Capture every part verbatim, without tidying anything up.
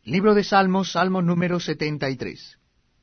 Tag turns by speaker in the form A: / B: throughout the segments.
A: Libro de Salmos, Salmo número setenta y tres.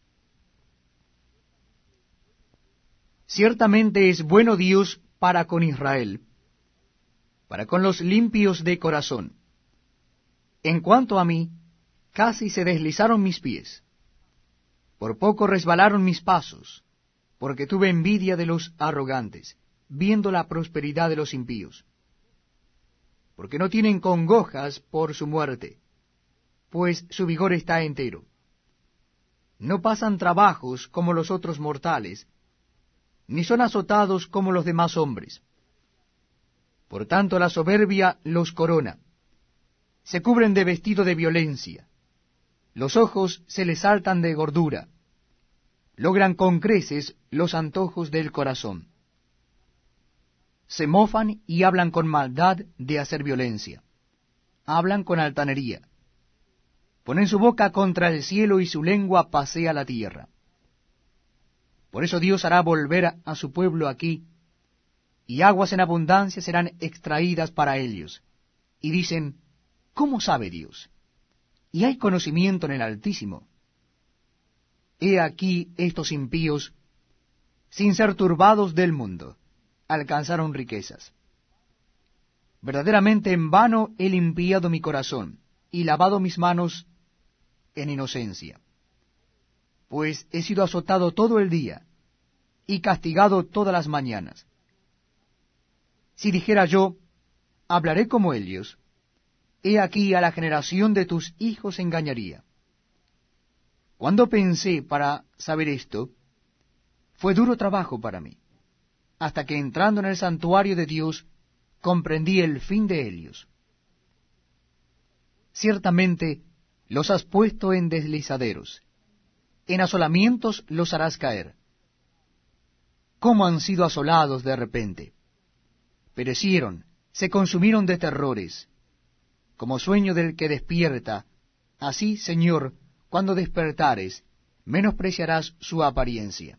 A: Ciertamente es bueno Dios para con Israel, para con los limpios de corazón. En cuanto a mí, casi se deslizaron mis pies, por poco resbalaron mis pasos, porque tuve envidia de los arrogantes, viendo la prosperidad de los impíos, porque no tienen congojas por su muerte, pues su vigor está entero. No pasan trabajos como los otros mortales, ni son azotados como los demás hombres. Por tanto la soberbia los corona, se cubren de vestido de violencia, los ojos se les saltan de gordura, logran con creces los antojos del corazón. Se mofan y hablan con maldad de hacer violencia, hablan con altanería, ponen su boca contra el cielo y su lengua pasea la tierra. Por eso Dios hará volver a su pueblo aquí, y aguas en abundancia serán extraídas para ellos. Y dicen, ¿cómo sabe Dios? Y hay conocimiento en el Altísimo. He aquí estos impíos, sin ser turbados del mundo, alcanzaron riquezas. Verdaderamente en vano he limpiado mi corazón, y lavado mis manos en inocencia. Pues he sido azotado todo el día, y castigado todas las mañanas. Si dijera yo, hablaré como ellos, he aquí a la generación de tus hijos engañaría. Cuando pensé para saber esto, fue duro trabajo para mí, hasta que entrando en el santuario de Dios, comprendí el fin de ellos. Ciertamente los has puesto en deslizaderos, en asolamientos los harás caer. ¿Cómo han sido asolados de repente? Perecieron, se consumieron de terrores. Como sueño del que despierta, así, Señor, cuando despertares, menospreciarás su apariencia.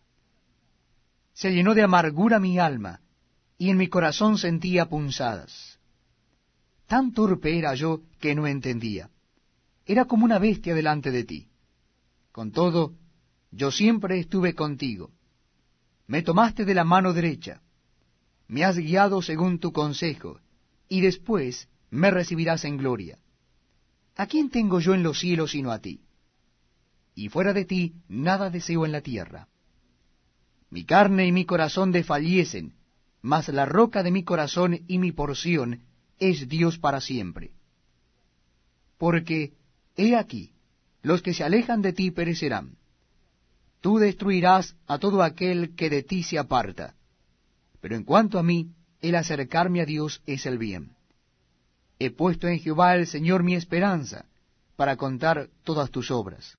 A: Se llenó de amargura mi alma, y en mi corazón sentía punzadas. Tan torpe era yo que no entendía. Era como una bestia delante de ti. Con todo, yo siempre estuve contigo. Me tomaste de la mano derecha. Me has guiado según tu consejo, y después me recibirás en gloria. ¿A quién tengo yo en los cielos sino a ti? Y fuera de ti nada deseo en la tierra. Mi carne y mi corazón desfallecen, mas la roca de mi corazón y mi porción es Dios para siempre. Porque, he aquí, los que se alejan de ti perecerán. Tú destruirás a todo aquel que de ti se aparta. Pero en cuanto a mí, el acercarme a Dios es el bien. He puesto en Jehová el Señor mi esperanza, para contar todas tus obras.